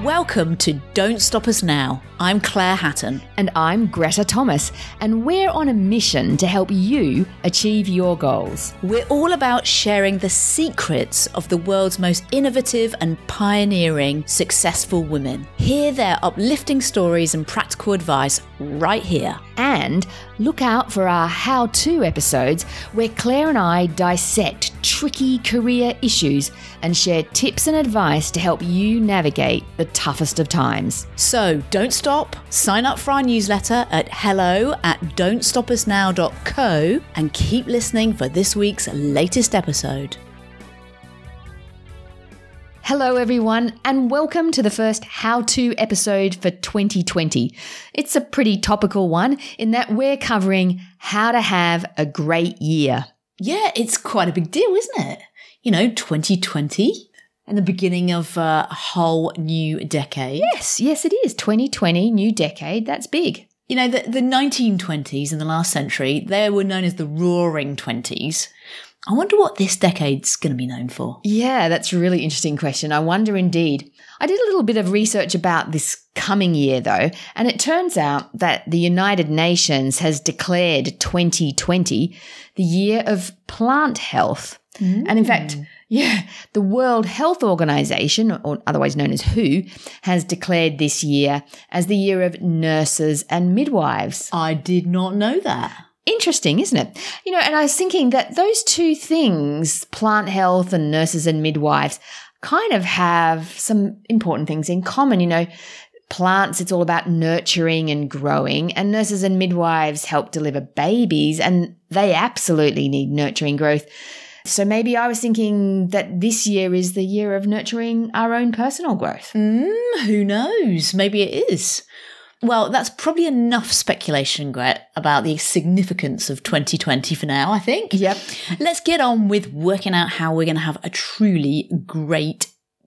Welcome to Don't Stop Us Now. I'm Claire Hatton. And I'm Greta Thomas, and we're on a mission to help you achieve your goals. We're all about sharing the secrets of the world's most innovative and pioneering successful women. Hear their uplifting stories and practical advice right here. And look out for our how-to episodes where Claire and I dissect tricky career issues and share tips and advice to help you navigate the toughest of times. So don't stop. Sign up for our newsletter at hello@don'tstopusnow.co and keep listening for this week's latest episode. Hello everyone, and welcome to the first how-to episode for 2020. It's a pretty topical one in that we're covering how to have a great year. Yeah, it's quite a big deal, isn't it? 2020 and the beginning of a whole new decade. Yes, it is. 2020, new decade, that's big. The 1920s in the last century, they were known as the Roaring Twenties. I wonder what this decade's going to be known for. Yeah, that's a really interesting question. I wonder indeed. I did a little bit of research about this coming year, though, and it turns out that the United Nations has declared 2020 the year of plant health. And in fact, the World Health Organization, or otherwise known as WHO, has declared this year as the year of nurses and midwives. I did not know that. Interesting, isn't it? And I was thinking that those two things, plant health and nurses and midwives, kind of have some important things in common. Plants, it's all about nurturing and growing, and nurses and midwives help deliver babies, and they absolutely need nurturing growth. So maybe I was thinking that this year is the year of nurturing our own personal growth. Who knows? Maybe it is. Well, that's probably enough speculation, Gret, about the significance of 2020 for now, I think. Yep. Let's get on with working out how we're going to have a truly great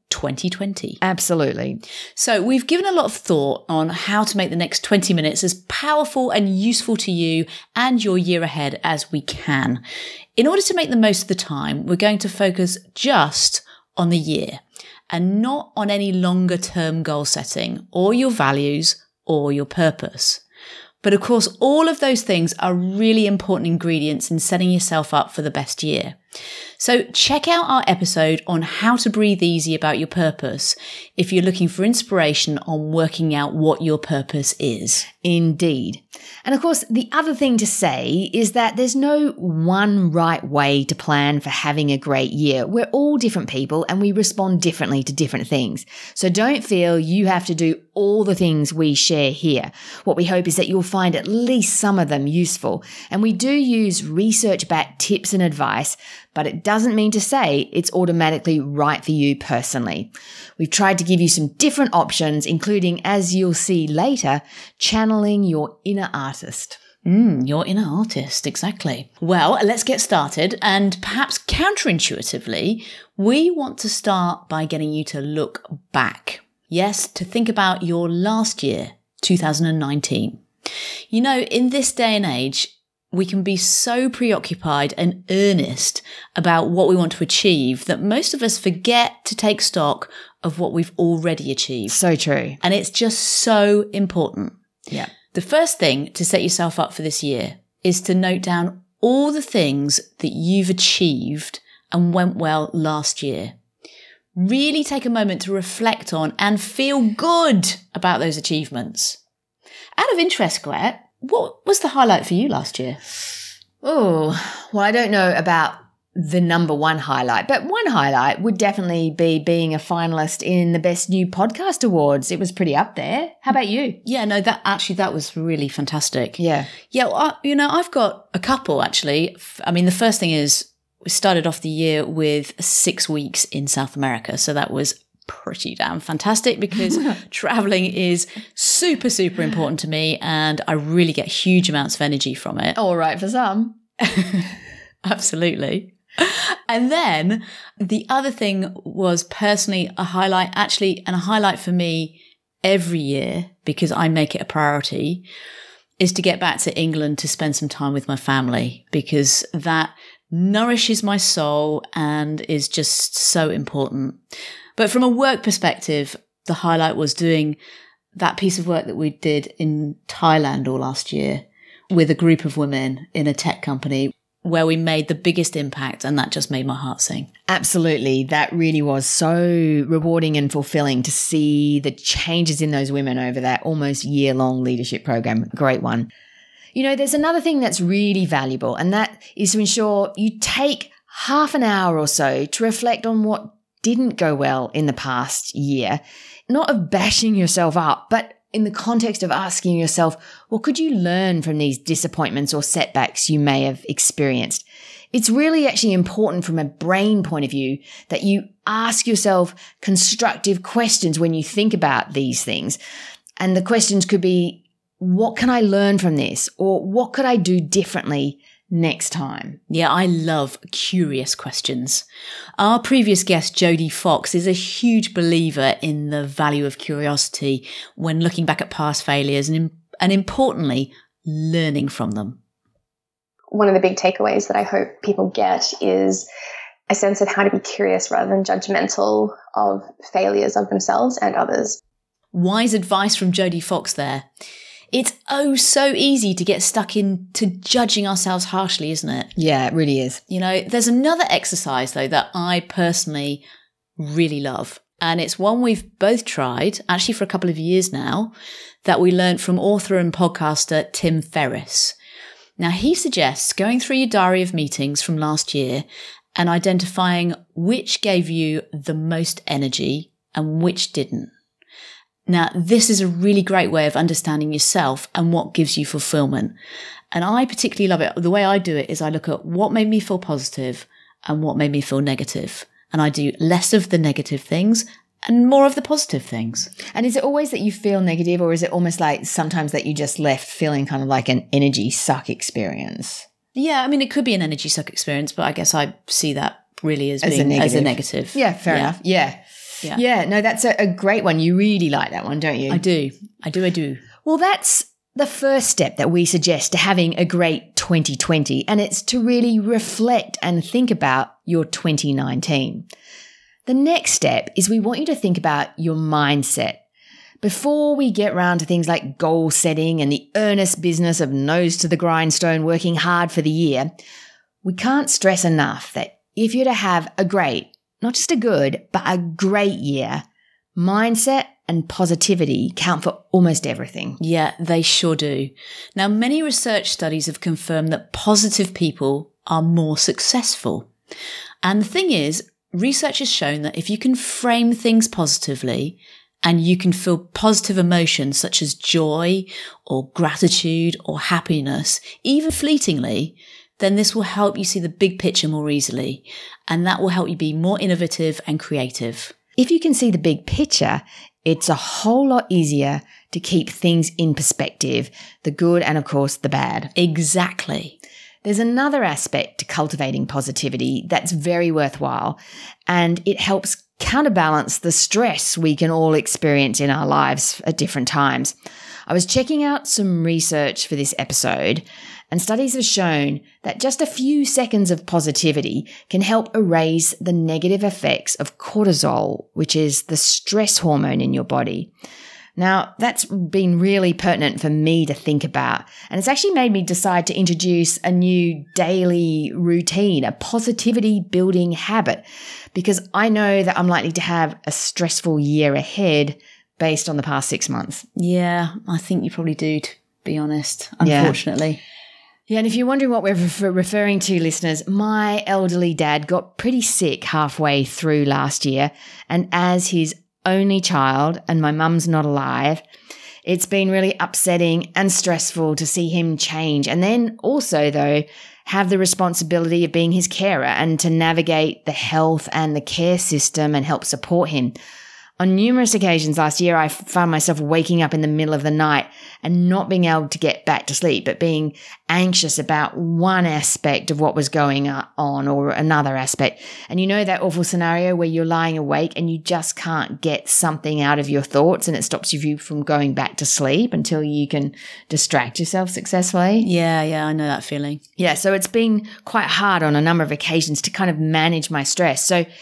2020. Absolutely. So we've given a lot of thought on how to make the next 20 minutes as powerful and useful to you and your year ahead as we can. In order to make the most of the time, we're going to focus just on the year and not on any longer term goal setting or your values or your purpose. But of course, all of those things are really important ingredients in setting yourself up for the best year. So check out our episode on how to breathe easy about your purpose if you're looking for inspiration on working out what your purpose is. Indeed. And of course, the other thing to say is that there's no one right way to plan for having a great year. We're all different people and we respond differently to different things. So don't feel you have to do all the things we share here. What we hope is that you'll find at least some of them useful. And we do use research-backed tips and advice, but it doesn't mean to say it's automatically right for you personally. We've tried to give you some different options, including, as you'll see later, channeling your inner artist. Your inner artist, exactly. Well, let's get started. And perhaps counterintuitively, we want to start by getting you to look back. Yes, to think about your last year, 2019. In this day and age, we can be so preoccupied and earnest about what we want to achieve that most of us forget to take stock of what we've already achieved. So true. And it's just so important. Yeah. The first thing to set yourself up for this year is to note down all the things that you've achieved and went well last year. Really take a moment to reflect on and feel good about those achievements. Out of interest, Gret, what was the highlight for you last year? Oh, well, I don't know about the number one highlight, but one highlight would definitely be being a finalist in the Best New Podcast Awards. It was pretty up there. How about you? Yeah, no, that was really fantastic. Yeah. Yeah, well, I've got a couple, actually. The first thing is we started off the year with 6 weeks in South America. So that was pretty damn fantastic because traveling is super, super important to me and I really get huge amounts of energy from it. All right for some. Absolutely. And then the other thing was personally a highlight, actually, and a highlight for me every year because I make it a priority, is to get back to England to spend some time with my family because that nourishes my soul and is just so important. But from a work perspective, the highlight was doing that piece of work that we did in Thailand all last year with a group of women in a tech company where we made the biggest impact, and that just made my heart sing. Absolutely. That really was so rewarding and fulfilling to see the changes in those women over that almost year-long leadership program. Great one. You know, there's another thing that's really valuable, and that is to ensure you take half an hour or so to reflect on what didn't go well in the past year, not of bashing yourself up, but in the context of asking yourself, what could you learn from these disappointments or setbacks you may have experienced? It's really actually important from a brain point of view that you ask yourself constructive questions when you think about these things. And the questions could be, what can I learn from this? Or what could I do differently next time? Yeah, I love curious questions. Our previous guest, Jodie Fox, is a huge believer in the value of curiosity when looking back at past failures and importantly, learning from them. One of the big takeaways that I hope people get is a sense of how to be curious rather than judgmental of failures of themselves and others. Wise advice from Jodie Fox there. It's so easy to get stuck into judging ourselves harshly, isn't it? Yeah, it really is. You know, there's another exercise, though, that I personally really love. And it's one we've both tried, actually for a couple of years now, that we learned from author and podcaster Tim Ferriss. Now, he suggests going through your diary of meetings from last year and identifying which gave you the most energy and which didn't. Now, this is a really great way of understanding yourself and what gives you fulfillment. And I particularly love it. The way I do it is I look at what made me feel positive and what made me feel negative. And I do less of the negative things and more of the positive things. And is it always that you feel negative, or is it almost like sometimes that you just left feeling kind of like an energy suck experience? Yeah, I mean, it could be an energy suck experience, but I guess I see that really as being a negative. Yeah, fair enough. Yeah, no, that's a great one. You really like that one, don't you? I do. Well, that's the first step that we suggest to having a great 2020, and it's to really reflect and think about your 2019. The next step is we want you to think about your mindset. Before we get round to things like goal setting and the earnest business of nose to the grindstone working hard for the year, we can't stress enough that if you're to have a great, not just a good, but a great year, mindset and positivity count for almost everything. Yeah, they sure do. Now, many research studies have confirmed that positive people are more successful. And the thing is, research has shown that if you can frame things positively and you can feel positive emotions such as joy or gratitude or happiness, even fleetingly, then this will help you see the big picture more easily, and that will help you be more innovative and creative. If you can see the big picture, it's a whole lot easier to keep things in perspective, the good and, of course, the bad. Exactly. There's another aspect to cultivating positivity that's very worthwhile, and it helps counterbalance the stress we can all experience in our lives at different times. I was checking out some research for this episode, and studies have shown that just a few seconds of positivity can help erase the negative effects of cortisol, which is the stress hormone in your body. Now, that's been really pertinent for me to think about, and it's actually made me decide to introduce a new daily routine, a positivity building habit, because I know that I'm likely to have a stressful year ahead based on the past 6 months. Yeah, I think you probably do, to be honest, unfortunately. Yeah, and if you're wondering what we're referring to, listeners, my elderly dad got pretty sick halfway through last year, and as his only child, and my mum's not alive, it's been really upsetting and stressful to see him change. And then also, though, have the responsibility of being his carer and to navigate the health and the care system and help support him. On numerous occasions last year, I found myself waking up in the middle of the night and not being able to get back to sleep, but being anxious about one aspect of what was going on or another aspect. And you know that awful scenario where you're lying awake and you just can't get something out of your thoughts, and it stops you from going back to sleep until you can distract yourself successfully? Yeah, I know that feeling. Yeah, so it's been quite hard on a number of occasions to kind of manage my stress. So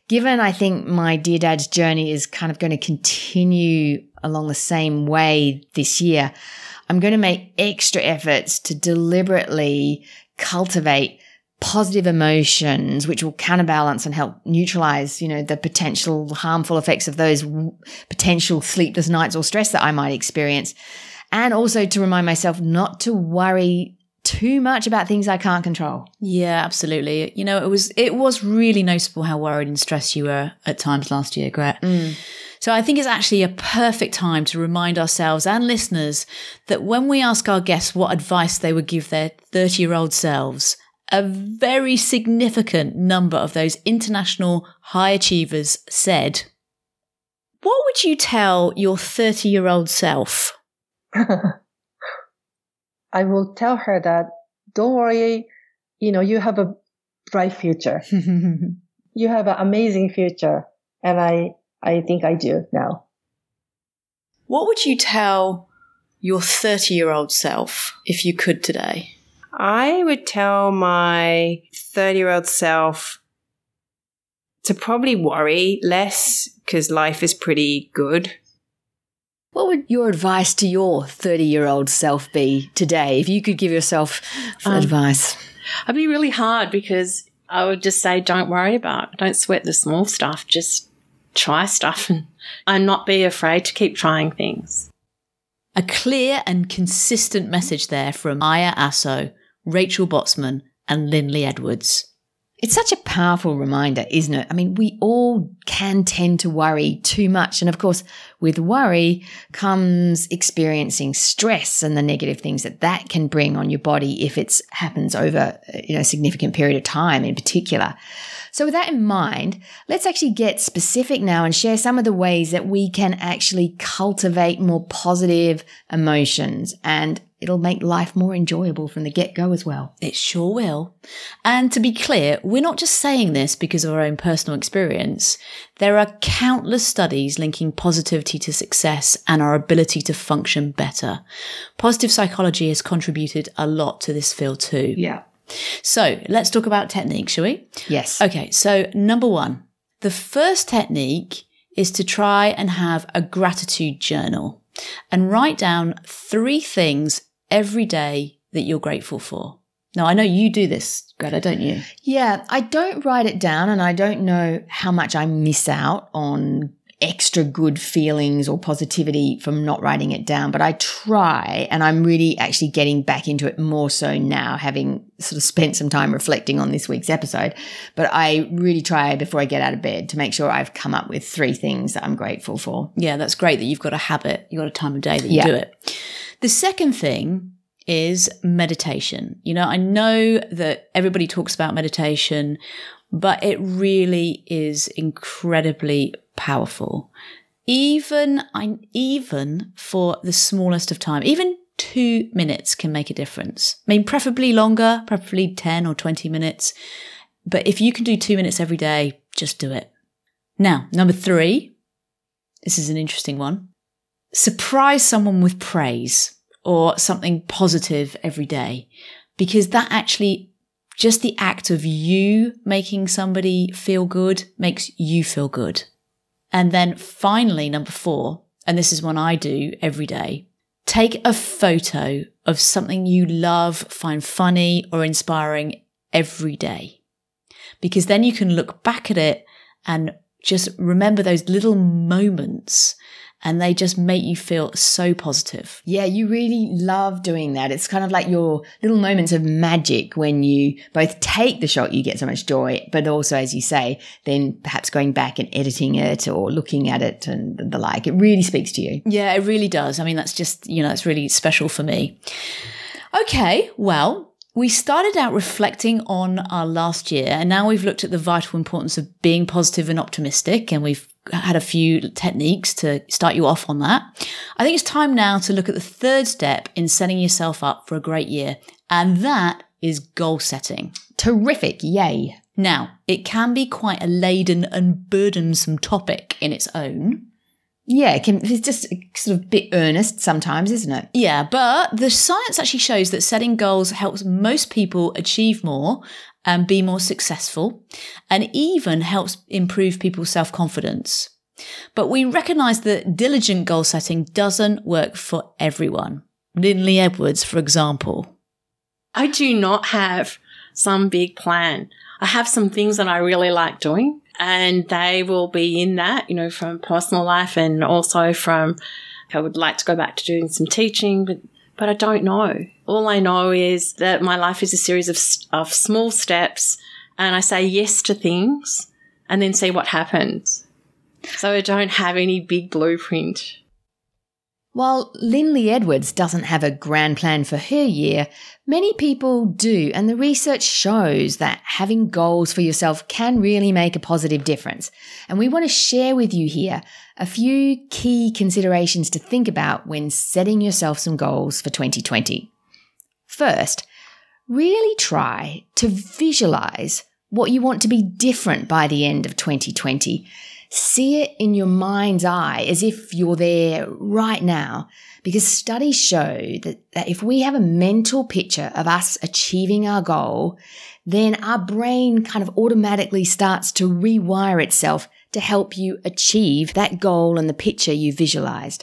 given I think my Dear Dad's journey is kind of going to continue along the same way this year, I'm going to make extra efforts to deliberately cultivate positive emotions, which will counterbalance and help neutralize, the potential harmful effects of those potential sleepless nights or stress that I might experience. And also to remind myself not to worry too much about things I can't control. Yeah, absolutely. It was really noticeable how worried and stressed you were at times last year, Gret. So I think it's actually a perfect time to remind ourselves and listeners that when we ask our guests what advice they would give their 30-year-old selves, a very significant number of those international high achievers said, what would you tell your 30-year-old self? I will tell her that, don't worry, you have a bright future. You have an amazing future. And I think I do now. What would you tell your 30-year-old self if you could today? I would tell my 30-year-old self to probably worry less because life is pretty good. What would your advice to your 30-year-old self be today if you could give yourself advice? I'd be really hard because I would just say don't sweat the small stuff, just try stuff and not be afraid to keep trying things. A clear and consistent message there from Aya Asso, Rachel Botsman and Lindley Edwards. It's such a powerful reminder, isn't it? I mean, we all can tend to worry too much. And of course, with worry comes experiencing stress and the negative things that can bring on your body if it happens over a significant period of time in particular. So with that in mind, let's actually get specific now and share some of the ways that we can actually cultivate more positive emotions, and it'll make life more enjoyable from the get-go as well. It sure will. And to be clear, we're not just saying this because of our own personal experience. There are countless studies linking positivity to success and our ability to function better. Positive psychology has contributed a lot to this field too. Yeah. So let's talk about technique, shall we? Yes. Okay, so number one, the first technique is to try and have a gratitude journal and write down 3 things every day that you're grateful for. Now, I know you do this, Greta, don't you? Yeah, I don't write it down, and I don't know how much I miss out on extra good feelings or positivity from not writing it down, but I try, and I'm really actually getting back into it more so now, having sort of spent some time reflecting on this week's episode. But I really try before I get out of bed to make sure I've come up with 3 things that I'm grateful for. Yeah, that's great that you've got a habit, you've got a time of day that you do it. The second thing is meditation. I know that everybody talks about meditation, but it really is incredibly powerful. Even for the smallest of time, even 2 minutes can make a difference. I mean, preferably longer, preferably 10 or 20 minutes. But if you can do 2 minutes every day, just do it. Now, number 3, this is an interesting one. Surprise someone with praise or something positive every day, because that actually, just the act of you making somebody feel good makes you feel good. And then finally, number 4, and this is one I do every day, take a photo of something you love, find funny or inspiring every day, because then you can look back at it and just remember those little moments, and they just make you feel so positive. Yeah, you really love doing that. It's kind of like your little moments of magic when you both take the shot, you get so much joy, but also, as you say, then perhaps going back and editing it or looking at it and the like. It really speaks to you. Yeah, it really does. I mean, that's just, it's really special for me. Okay, well, we started out reflecting on our last year, and now we've looked at the vital importance of being positive and optimistic, and we've had a few techniques to start you off on that. I think it's time now to look at the third step in setting yourself up for a great year, and that is goal setting. Terrific. Yay. Now, it can be quite a laden and burdensome topic in its own. Yeah, it's just sort of a bit earnest sometimes, isn't it? Yeah, but the science actually shows that setting goals helps most people achieve more and be more successful, and even helps improve people's self-confidence. But we recognize that diligent goal setting doesn't work for everyone. Lindley Edwards, for example. I do not have some big plan. I have some things that I really like doing, and they will be in that, from personal life and also from, I would like to go back to doing some teaching, but I don't know. All I know is that my life is a series of small steps, and I say yes to things and then see what happens. So I don't have any big blueprint. While Lindley Edwards doesn't have a grand plan for her year, many people do, and the research shows that having goals for yourself can really make a positive difference. And we want to share with you here a few key considerations to think about when setting yourself some goals for 2020. First, really try to visualize what you want to be different by the end of 2020. See it in your mind's eye as if you're there right now, because studies show that if we have a mental picture of us achieving our goal, then our brain kind of automatically starts to rewire itself to help you achieve that goal and the picture you visualized.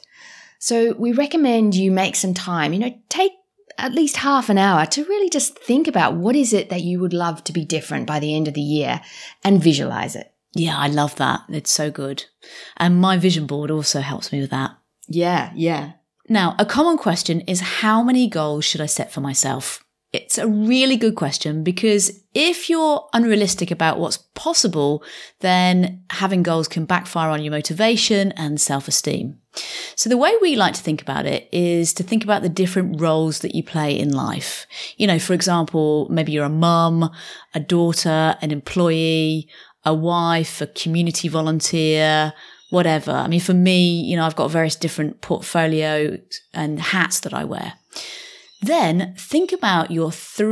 So we recommend you make some time, take at least half an hour to really just think about what is it that you would love to be different by the end of the year and visualize it. Yeah, I love that. It's so good. And my vision board also helps me with that. Yeah. Now, a common question is, how many goals should I set for myself? It's a really good question, because if you're unrealistic about what's possible, then having goals can backfire on your motivation and self-esteem. So the way we like to think about it is to think about the different roles that you play in life. For example, maybe you're a mum, a daughter, an employee, a wife, a community volunteer, whatever. I mean, for me, I've got various different portfolios and hats that I wear. Then think about your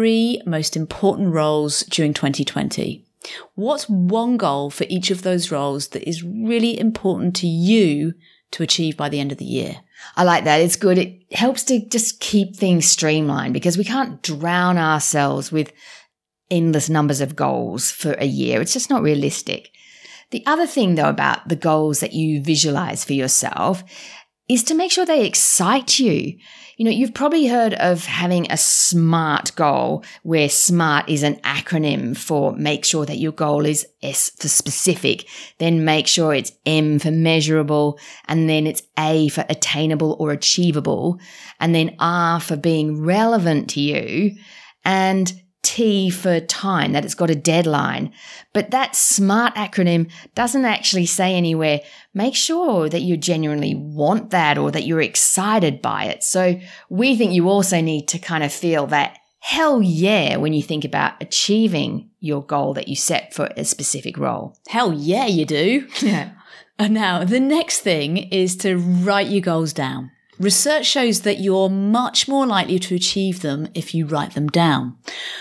3 most important roles during 2020. What's one goal for each of those roles that is really important to you to achieve by the end of the year? I like that. It's good. It helps to just keep things streamlined, because we can't drown ourselves with endless numbers of goals for a year. It's just not realistic. The other thing, though, about the goals that you visualize for yourself is to make sure they excite you. You've probably heard of having a SMART goal, where SMART is an acronym for make sure that your goal is S for specific, then make sure it's M for measurable, and then it's A for attainable or achievable, and then R for being relevant to you, and T for time, that it's got a deadline. But that SMART acronym doesn't actually say anywhere, make sure that you genuinely want that or that you're excited by it. So we think you also need to kind of feel that hell yeah when you think about achieving your goal that you set for a specific role. Hell yeah, you do. Yeah. And now the next thing is to write your goals down. Research shows that you're much more likely to achieve them if you write them down.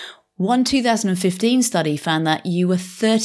One 2015 study found that you were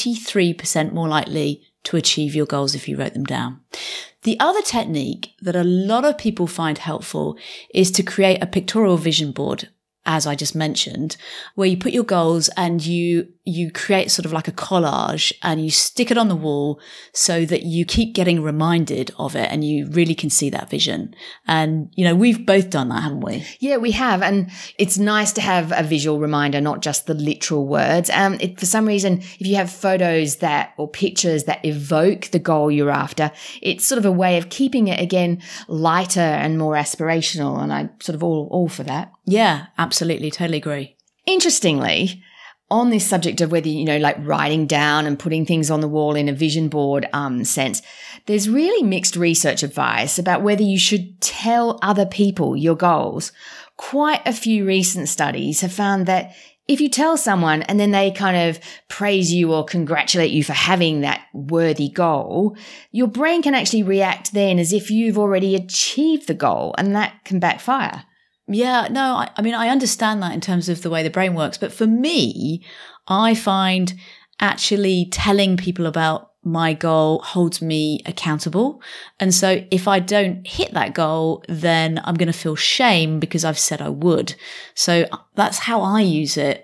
33% more likely to achieve your goals if you wrote them down. The other technique that a lot of people find helpful is to create a pictorial vision board, as I just mentioned, where you put your goals and you create sort of like a collage and you stick it on the wall so that you keep getting reminded of it and you really can see that vision. And, we've both done that, haven't we? Yeah, we have. And it's nice to have a visual reminder, not just the literal words. For some reason, if you have photos or pictures that evoke the goal you're after, it's sort of a way of keeping it, again, lighter and more aspirational. And I'm sort of all for that. Yeah, absolutely. Totally agree. Interestingly, on this subject of whether, like writing down and putting things on the wall in a vision board sense, there's really mixed research advice about whether you should tell other people your goals. Quite a few recent studies have found that if you tell someone and then they kind of praise you or congratulate you for having that worthy goal, your brain can actually react then as if you've already achieved the goal, and that can backfire. Yeah, no, I understand that in terms of the way the brain works. But for me, I find actually telling people about my goal holds me accountable. And so if I don't hit that goal, then I'm going to feel shame because I've said I would. So that's how I use it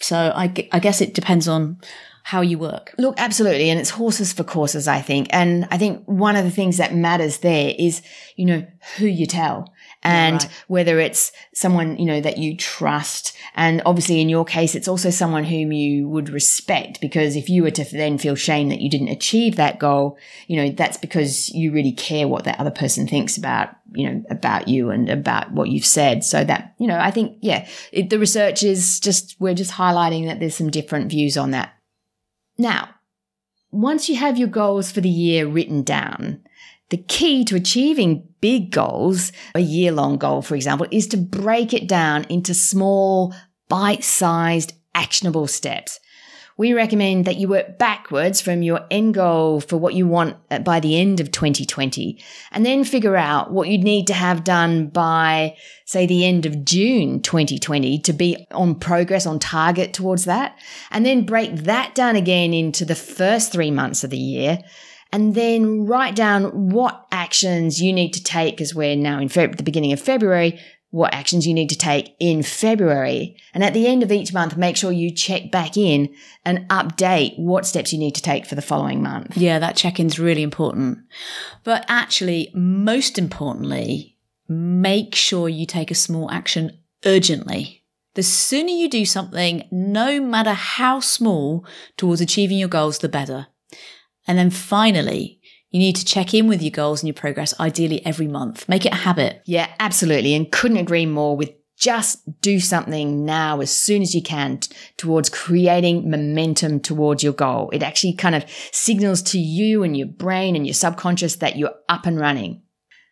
So I guess it depends on how you work. Look, absolutely. And it's horses for courses, I think. And I think one of the things that matters there is, who you tell. And whether it's someone, that you trust. And obviously in your case, it's also someone whom you would respect, because if you were to then feel shame that you didn't achieve that goal, that's because you really care what that other person thinks about you and about what you've said. So that, I think, the research is we're just highlighting that there's some different views on that. Now, once you have your goals for the year written down, the key to achieving big goals, a year-long goal, for example, is to break it down into small, bite-sized, actionable steps. We recommend that you work backwards from your end goal for what you want by the end of 2020, and then figure out what you'd need to have done by, say, the end of June 2020 to be on progress, on target towards that, and then break that down again into the first 3 months of the year, and then write down what actions you need to take, because we're now in the beginning of February, what actions you need to take in February. And at the end of each month, make sure you check back in and update what steps you need to take for the following month. Yeah, that check-in is really important. But actually, most importantly, make sure you take a small action urgently. The sooner you do something, no matter how small, towards achieving your goals, the better. And then finally, you need to check in with your goals and your progress, ideally every month. Make it a habit. Yeah, absolutely. And couldn't agree more with just do something now as soon as you can towards creating momentum towards your goal. It actually kind of signals to you and your brain and your subconscious that you're up and running.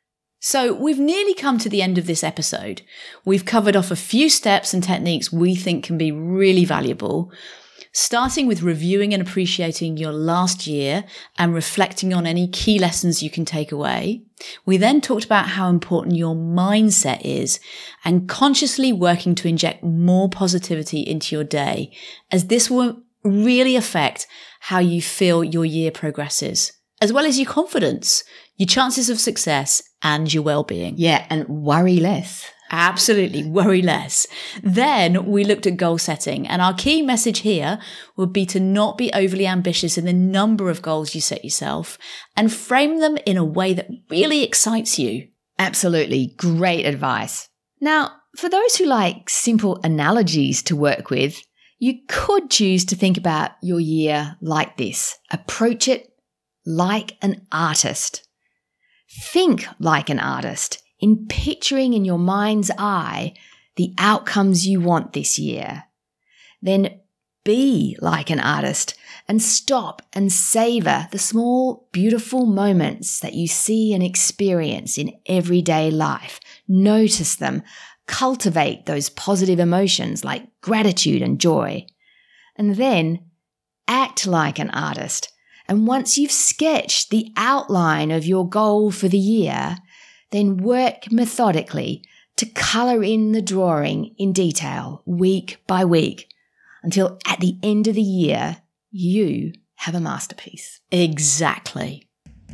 So we've nearly come to the end of this episode. We've covered off a few steps and techniques we think can be really valuable, starting with reviewing and appreciating your last year and reflecting on any key lessons you can take away. We then talked about how important your mindset is and consciously working to inject more positivity into your day, as this will really affect how you feel your year progresses, as well as your confidence, your chances of success, and your well-being. Yeah, and worry less. Absolutely, worry less. Then we looked at goal setting, and our key message here would be to not be overly ambitious in the number of goals you set yourself and frame them in a way that really excites you. Absolutely, great advice. Now, for those who like simple analogies to work with, you could choose to think about your year like this. Approach it like an artist. Think like an artist, in picturing in your mind's eye the outcomes you want this year. Then be like an artist and stop and savor the small, beautiful moments that you see and experience in everyday life. Notice them. Cultivate those positive emotions like gratitude and joy. And then act like an artist. And once you've sketched the outline of your goal for the year, then work methodically to colour in the drawing in detail, week by week, until at the end of the year, you have a masterpiece. Exactly.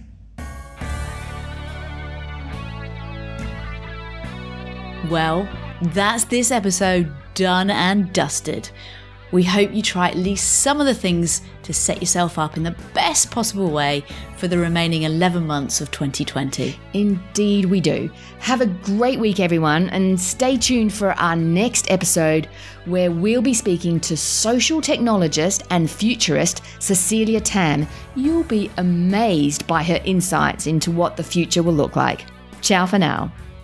Well, that's this episode done and dusted. We hope you try at least some of the things to set yourself up in the best possible way for the remaining 11 months of 2020. Indeed we do. Have a great week, everyone, and stay tuned for our next episode where we'll be speaking to social technologist and futurist Cecilia Tam. You'll be amazed by her insights into what the future will look like. Ciao for now.